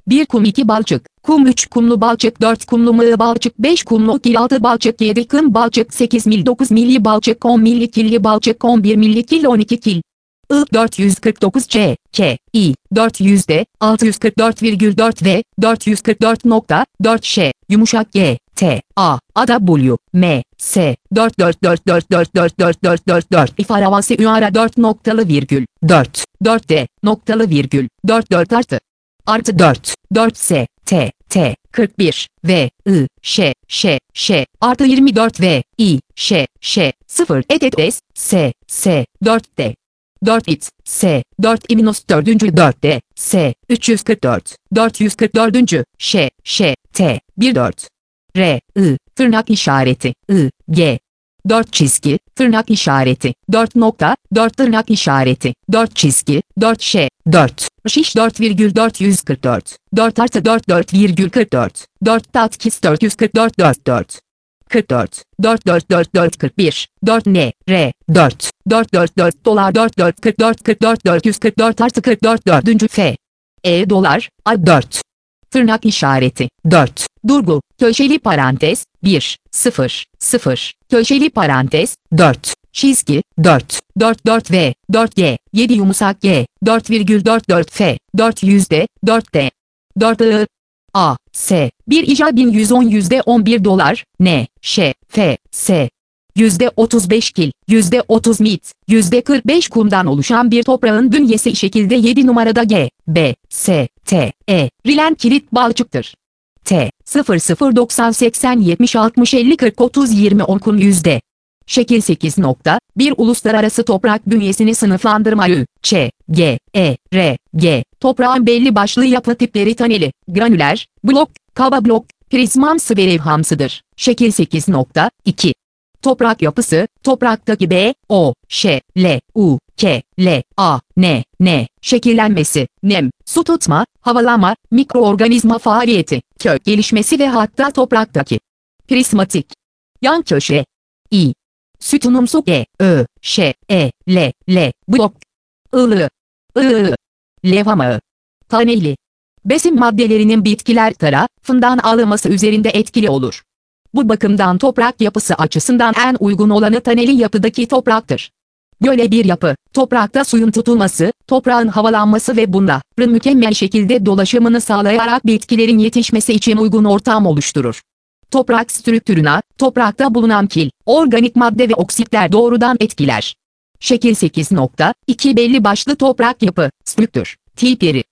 1 kum 2 balçık, kum 3 kumlu balçık 4 kumlu mığ balçık 5 kumlu kil 6 balçık 7 kım balçık 8 mil 9 milli balçık 10 milli killi balçık 11 milli kil 12 kil. I 449 C, K, I, 400 D, 644,4 V, 444.4 Ş, yumuşak G, T, A, Ada W, M, S, 444444444 ifade havası üara 4 noktalı virgül, 4, 4 D, noktalı virgül, 44 artı 4, 4 S, T, T, 41, V, I, Ş, artı 24 V, I, Ş, 0, S, 4 D. 4 it, S, 4 minus 4. 4 D, S, 344, 444. T, 14. R, I, tırnak işareti, I, G. 4 çizgi, tırnak işareti, 4 nokta, 4 tırnak işareti, 4 çizgi, 4 4. Şiş 4,444, 4 artı 4 4,44, 4 tatkis 444 44. 44, 4 41, 4 N, R, 4, 4 dolar 4 44 444 artı 44 4. F, E dolar, A 4. Tırnak işareti, 4, durgu, köşeli parantez, 1, 0, köşeli parantez, 4, çizgi, 4 V, 4 G, 7 yumuşak G, 4,44 F, 400 D, 4 D, 4 I, A, S, 1 ija 1110 %11 dolar, N, F, S. %35 kil, %30 mit, %45 kumdan oluşan bir toprağın bünyesi şekilde 7 numarada G, B, S, T, E, rilen kilit balçıktır. T, 0090 80 70 60 50 40 30 20 10 kum yüzde. Şekil 8.1 Uluslararası toprak bünyesini sınıflandırma Ü, Ç, G, E, R, G. Toprağın belli başlı yapı tipleri taneli, granüler, blok, kaba blok, prizmamsı ve levhamsıdır. Şekil 8.2 Toprak yapısı, topraktaki B, O, Ş, L, U, K, L, A, N, şekillenmesi, nem, su tutma, havalama, mikroorganizma faaliyeti, kök gelişmesi ve hatta topraktaki prismatik yan köşe, İ, sütunumsu G, Ö, Ş, E, L, blok, I, levhama, taneli, besin maddelerinin bitkiler tarafından alınması üzerinde etkili olur. Bu bakımdan toprak yapısı açısından en uygun olanı taneli yapıdaki topraktır. Böyle bir yapı, toprakta suyun tutulması, toprağın havalanması ve bunların mükemmel şekilde dolaşımını sağlayarak bitkilerin yetişmesi için uygun ortam oluşturur. Toprak strüktürüne, toprakta bulunan kil, organik madde ve oksitler doğrudan etkiler. Şekil 8.2 Belli başlı toprak yapı, strüktür, tipleri.